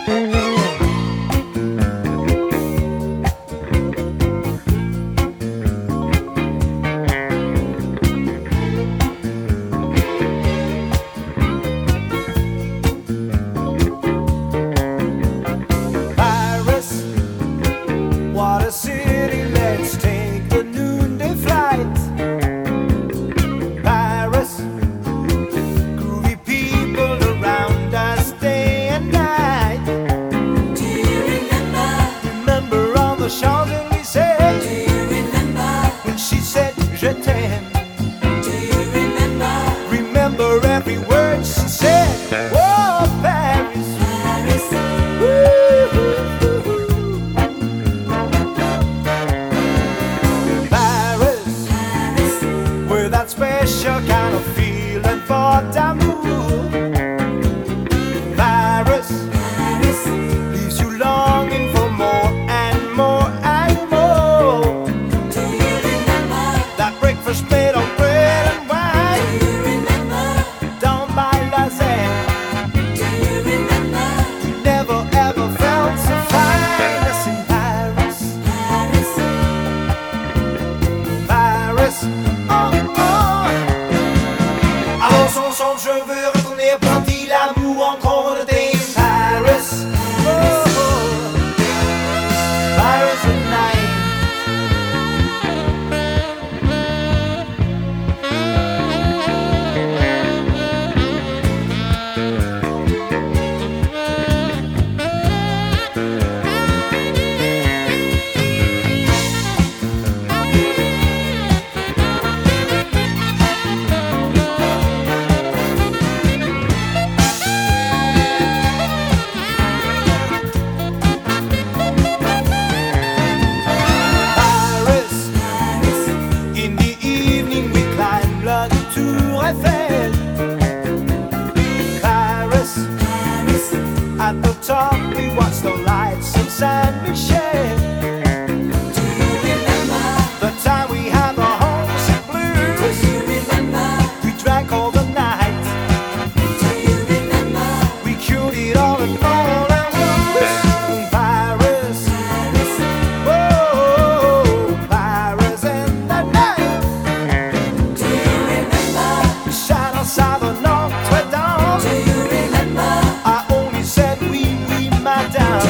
What a city, let's take the noonday flight. Paris, groovy people around us day and night. Do you remember? Remember on the Champs-Élysées? Do you remember? When she said, je t'aime. Do you remember? Remember every word she said. Whoa, Paris. Paris, Paris, with that special kind of feeling for d'amour. Paris Paris, leaves you longing for more and more and more. do you remember? That breakfast made of bread and Do wine you remember? down by La Seine. Do you remember? You never ever felt so fine as in Paris. Paris, Paris, oh oh. Allons ensemble, je veux retourner planter l'amour encore de tes Paris. Oh, oh. Paris at night. Paris, Paris, in the evening we climb La Tour Eiffel. Paris, Paris, at the top we watch the lights of Saint Michel. do you remember? The time we had the homesick Do blues. you remember? We drank all the night. Do you remember? We cured it all and all and was Paris. Paris, Whoa, Paris in the night. do you remember? We sat outside the Notre Dame. Do you remember? I only said oui, oui, madame. Do